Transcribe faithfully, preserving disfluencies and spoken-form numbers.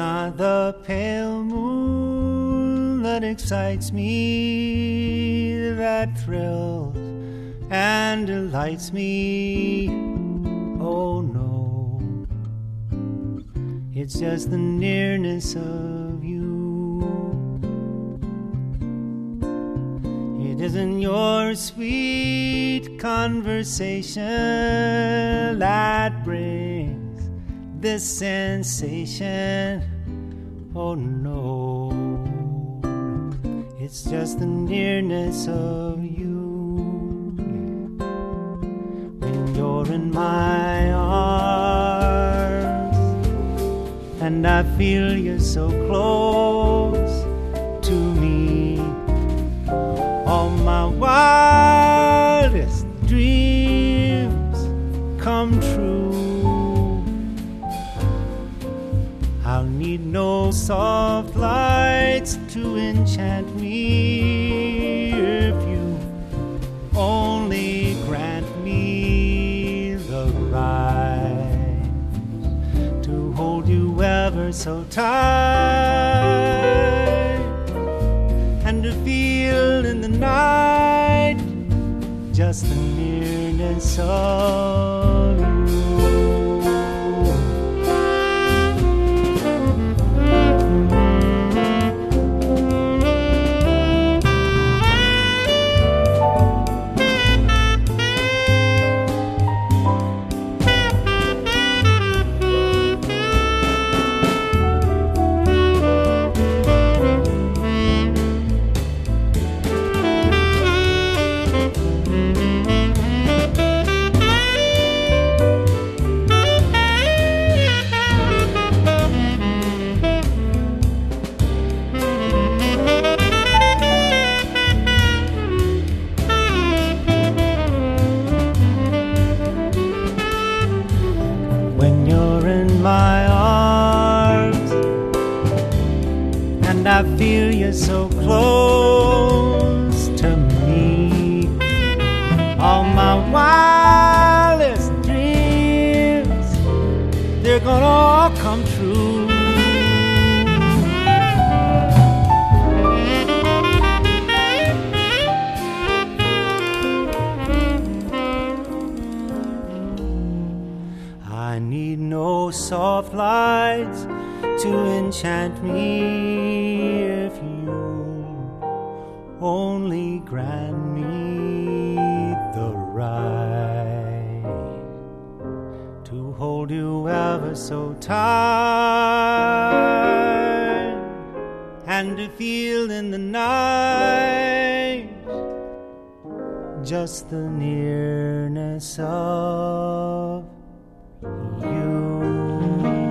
not the pale moon that excites me, that thrills and delights me. Oh no, it's just the nearness of you. It isn't your sweet conversation that brings this sensation. Oh no, it's just the nearness of you. When you're in my arms and I feel you're so close to me, all my wildest dreams come true. I'll need no soft lights to enchant me if you only grant me the right to hold you ever so tight and to feel in the night just the nearness of you. When you're in my arms and I feel you're so close to me, all my wildest dreams, they're gonna all come true. I need no soft lights to enchant me if you only grant me the right to hold you ever so tight and to feel in the night just the nearness of you.